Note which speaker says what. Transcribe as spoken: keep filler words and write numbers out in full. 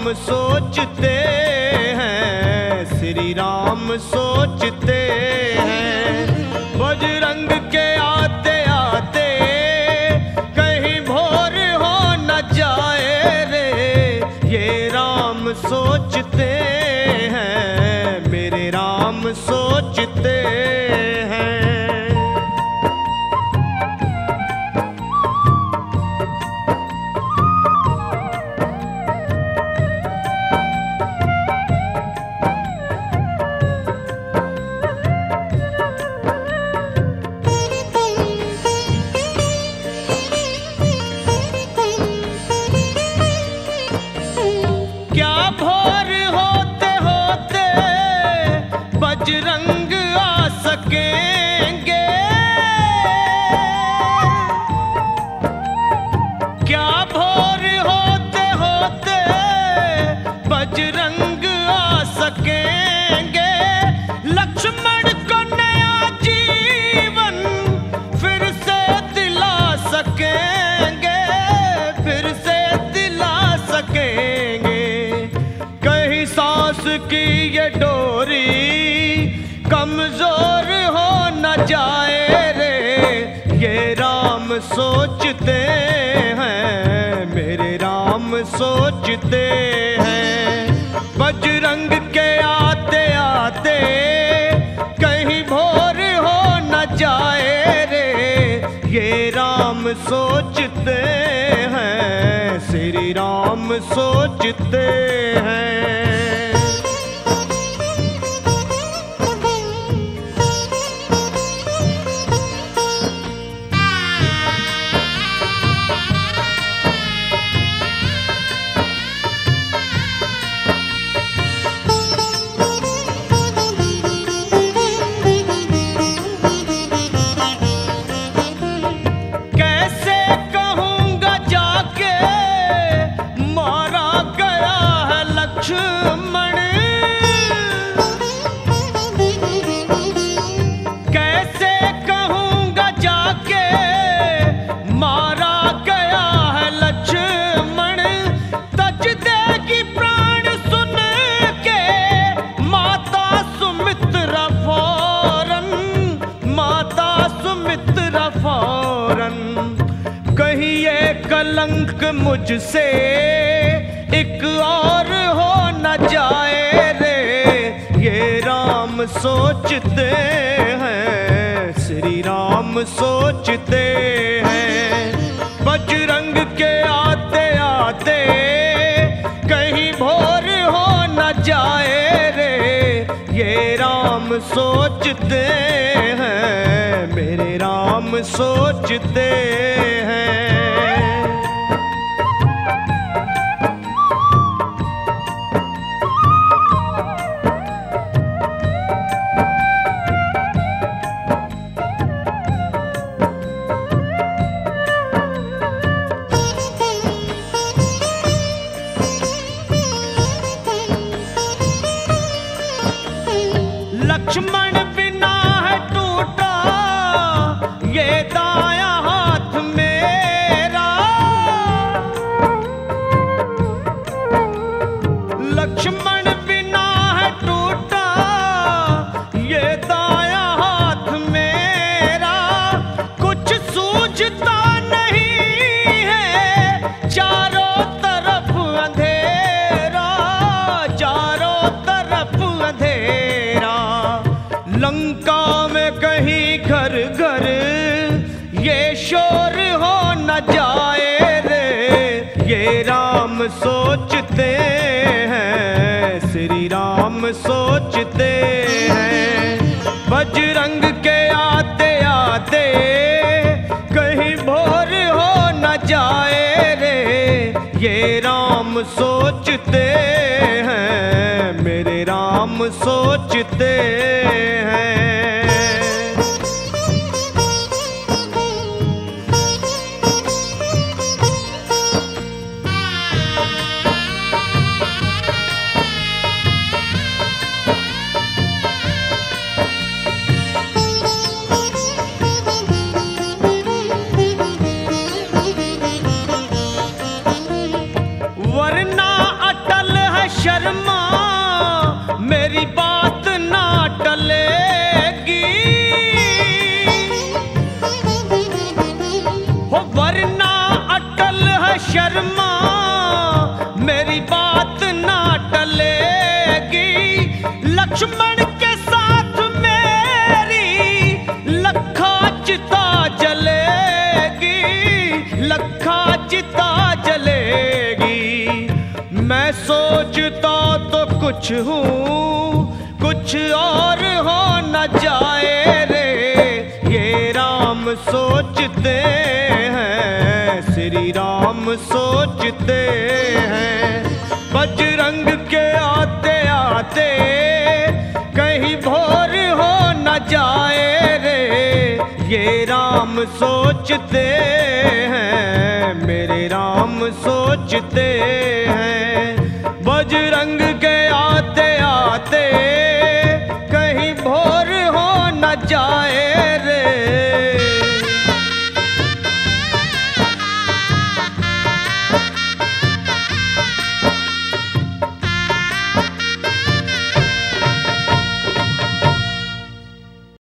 Speaker 1: सोचते हैं, श्री राम सोचते हैं। बजरंग के आते आते कहीं भोर हो न जाए रे, ये राम सोचते हैं, मेरे राम सोचते हैं। बजरंग आ सकेंगे, क्या भोर होते होते बजरंग आ सकेंगे। लक्ष्मण को नया जीवन फिर से दिला सकेंगे, फिर से दिला सकेंगे। कहीं सांस की ये डोरी कमजोर हो न जाए रे, ये राम सोचते हैं, मेरे राम सोचते हैं। बजरंग के आते आते कहीं भोर हो न जाए रे, ये राम सोचते हैं, श्री राम सोचते हैं। कैसे कहूँगा जाके मारा गया है लक्ष्मण, तज देगी प्राण सुन के माता सुमित्रा फौरन, माता सुमित्रा फौरन। कहीं ये कलंक मुझसे एक और हो न जाए रे, ये राम सोचते हैं, श्री राम सोचते हैं। बजरंग के आते आते कहीं भोर हो न जाए रे, ये राम सोचते हैं, मेरे राम सोचते हैं। लक्ष्मण बिना है टूटा ये दाया हाथ मेरा, लक्ष्मण बिना है टूटा ये दाया हाथ मेरा। कुछ सूझता नहीं है, चारों तरफ अंधेरा, चारों तरफ अंधेरा। लंका में कहीं घर घर ये शोर हो न जाए रे, ये राम सोचते हैं, श्री राम सोचते हैं। बजरंग के आते आते कहीं भोर हो न जाए रे, ये राम सोचते हैं, मेरे राम सोचते हैं।
Speaker 2: वरना अटल
Speaker 1: शर्मा मेरी बात ना टलेगी, हो वरना अटल है शर्मा मेरी बात ना टलेगी। लक्ष्मण के साथ मेरी लखा चिता जलेगी, लखा चिता जलेगी। मैं सोचता तो कुछ हूँ, कुछ और हो न जाए रे, ये राम सोचते हैं, श्री राम सोचते हैं। बजरंग के आते आते कहीं भोर हो न जाए रे, ये राम सोचते हैं, मेरे राम सोचते हैं।